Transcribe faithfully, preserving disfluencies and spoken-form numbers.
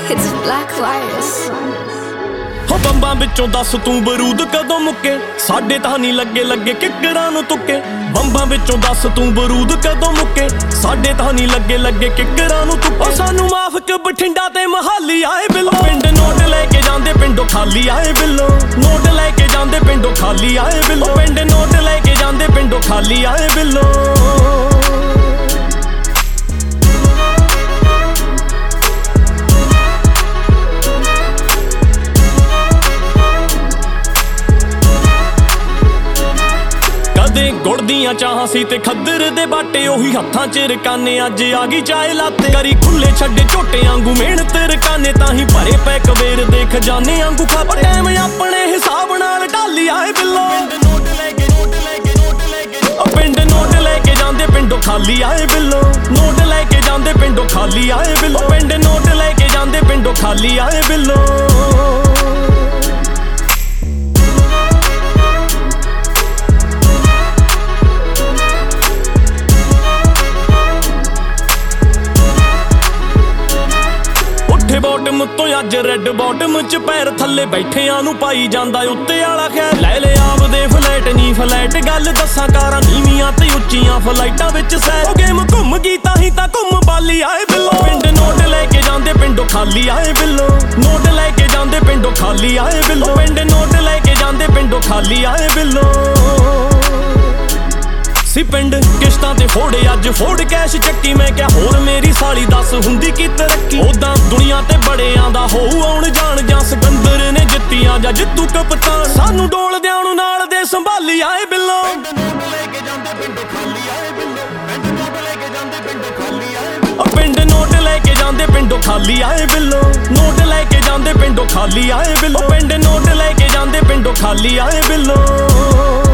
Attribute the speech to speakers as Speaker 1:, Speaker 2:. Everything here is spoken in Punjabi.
Speaker 1: It's black virus.
Speaker 2: ਹੋ ਬੰਬਾਂ ਵਿੱਚੋਂ ਦੱਸ ਤੂੰ ਬਰੂਦ ਕਦੋਂ ਮੁੱਕੇ, ਸਾਡੇ ਤਾਂ ਨਹੀਂ ਲੱਗੇ ਲੱਗੇ ਕਿੱਕਰਾਂ ਨੂੰ ਤੁੱਕੇ। ਬੰਬਾਂ ਵਿੱਚੋਂ ਦੱਸ ਤੂੰ ਬਰੂਦ ਕਦੋਂ ਮੁੱਕੇ, ਸਾਡੇ ਤਾਂ ਨਹੀਂ ਲੱਗੇ ਲੱਗੇ ਕਿੱਕਰਾਂ ਨੂੰ ਤੁੱਕੇ। ਸਾਨੂੰ ਮਾਫ ਕ ਬਠਿੰਡਾ ਤੇ ਮਹਾਲੀ ਆਏ ਬਿੱਲੋ, ਪਿੰਡ ਨੋਟ ਲੈ ਕੇ ਜਾਂਦੇ ਪਿੰਡੋਂ ਖਾਲੀ ਆਏ ਬਿੱਲੋ। ਨੋਟ ਲੈ ਕੇ ਜਾਂਦੇ ਪਿੰਡੋਂ ਖਾਲੀ ਆਏ ਬਿੱਲੋ, ਪਿੰਡ ਨੋਟ ਲੈ ਕੇ ਜਾਂਦੇ ਪਿੰਡੋਂ ਖਾਲੀ ਆਏ ਬਿੱਲੋ। ਗੁੜ ਦੀਆਂ ਚਾਹਾਂ ਸੀ ਤੇ ਖੱਦਰ ਦੇ ਬਾਟੇ, ਉਹੀ ਹੱਥਾਂ ਚ ਰਕਾਨੇ ਅੱਜ ਆ ਗਈ ਚਾਏ ਲਾਤੇ। ਕਰੀ ਖੁੱਲੇ ਛੱਡੇ ਝੋਟੇ ਆਂਗੂ ਮਿਹਨਤ ਰਕਾਨੇ, ਤਾਂ ਹੀ ਭਰੇ ਪੈ ਕਵੇਰ ਦੇ ਖਜ਼ਾਨੇ ਆਂਗੂ ਖਾ। ਟਾਈਮ ਆਪਣੇ ਹਿਸਾਬ ਨਾਲ ਢਾਲੀ ਆਏ ਬਿੱਲੋ, ਪਿੰਡ ਨੋਟ ਲੈ ਕੇ ਜਾਂਦੇ ਪਿੰਡੋਂ ਖਾਲੀ ਆਏ ਬਿੱਲੋ। ਨੋਟ ਲੈ ਕੇ ਜਾਂਦੇ ਪਿੰਡੋਂ ਖਾਲੀ ਆਏ ਬਿੱਲੋ, ਪਿੰਡ ਨੋਟ ਲੈ ਕੇ ਜਾਂਦੇ ਪਿੰਡੋਂ ਖਾਲੀ ਆਏ ਬਿੱਲੋ। ਬੋਟਮ ਤੋਂ ਅੱਜ ਰੈੱਡ ਬੋਟਮ ਚ ਪੈਰ ਥੱਲੇ ਬੈਠਿਆਂ ਨੂੰ ਪਾਈ ਜਾਂਦਾ ਉੱਤੇ ਵਾਲਾ ਖੈਰ। ਲੈ ਲੈ ਆਪਦੇ ਫਲੈਟ ਨੀ ਫਲੈਟ, ਗੱਲ ਦੱਸਾਂ ਕਾਰਾਂ ਨੀਵੀਆਂ ਤੇ ਉੱਚੀਆਂ ਫਲਾਈਟਾਂ ਵਿੱਚ ਸੈਰ। ਉਹ ਗੇਮ ਘੁੰਮ ਗਈ ਤਾਂ ਹੀ ਤਾਂ ਘੁੰਮ ਬਾਲੀ ਆਏ ਬਿੱਲੋ, ਪਿੰਡ ਨੋਟ ਲੈ ਕੇ ਜਾਂਦੇ ਪਿੰਡੋਂ ਖਾਲੀ ਆਏ ਬਿੱਲੋ। ਨੋਟ ਲੈ ਕੇ ਜਾਂਦੇ ਪਿੰਡੋਂ ਖਾਲੀ ਆਏ ਬਿੱਲੋ, ਪਿੰਡ ਨੋਟ ਲੈ ਕੇ ਜਾਂਦੇ ਪਿੰਡੋਂ ਖਾਲੀ ਆਏ ਬਿੱਲੋ। ਸੀ ਪਿੰਡ ਕਿਸ਼ਤਾਂ ਤੇ ਫੋੜੇ ਅੱਜ ਫੋੜ ਕੈਸ਼ ਚੱਕੀ, ਮੈਂ ਕਿਹਾ ਹੋਰ ਮੇਰੀ ਸਾਲੀ ਦੱਸ ਹੁੰਦੀ ਕੀ ਤਰੱਕੀ। ਉਦਾਂ ਦੁਨੀਆ ਤੇ ਬੜਿਆਂ ਦਾ ਹੋਊ ਆਉਣ ਜਾਣ, ਜਾਂ ਸਿਕੰਦਰ ਨੇ ਜਿੱਤੀਆਂ ਜਾਂ ਜਿੱਤੂ ਕਪਤਾਨ। ਸਾਨੂੰ ਡੋਲਦਿਆਂ ਨੂੰ ਨਾਲ ਦੇ ਸੰਭਾਲੀ ਆਏ ਬਿੱਲੋ, ਪਿੰਡ ਨੋਟ ਲੈ ਕੇ ਜਾਂਦੇ ਪਿੰਡੋਂ ਖਾਲੀ ਆਏ ਬਿੱਲੋ। ਨੋਟ ਲੈ ਕੇ ਜਾਂਦੇ ਪਿੰਡੋਂ ਖਾਲੀ ਆਏ ਬਿੱਲੋ, ਪਿੰਡ ਨੋਟ ਲੈ ਕੇ ਜਾਂਦੇ ਪਿੰਡੋਂ ਖਾਲੀ ਆਏ ਬਿੱਲੋ।